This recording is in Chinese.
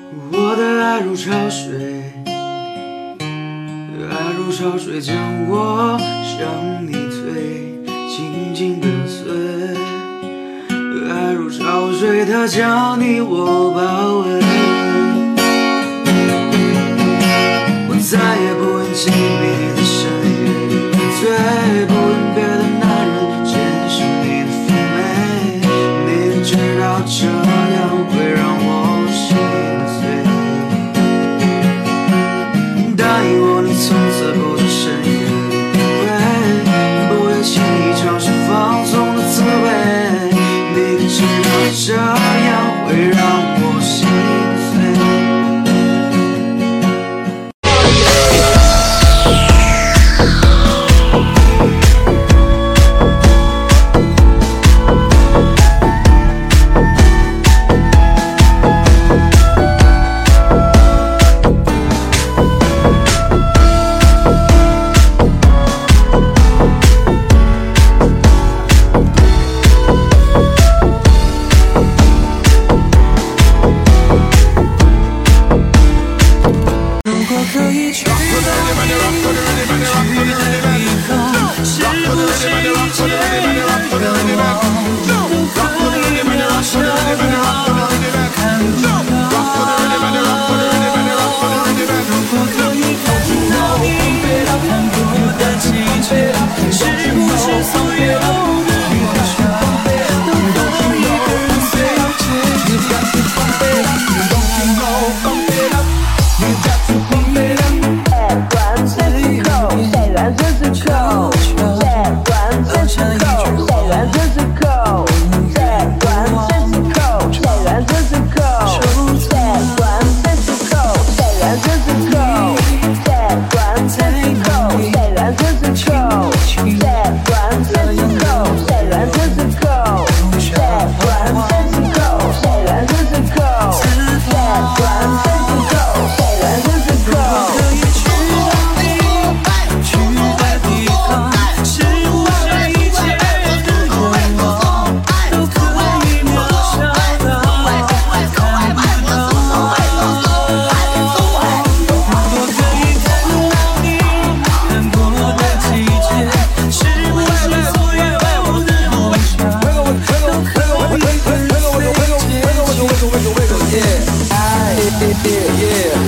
我的爱如潮水，爱如潮水将我向你推，紧紧跟随。爱如潮水，它将你我包围。我再也不问亲密的深夜里醉，不问别的男人见识你的妩媚。你可知道这样会让我心碎？答应我，你从此不在深夜里徘徊，不会轻易尝试放纵的滋味。你可知道这样会让我心碎？ Yeah.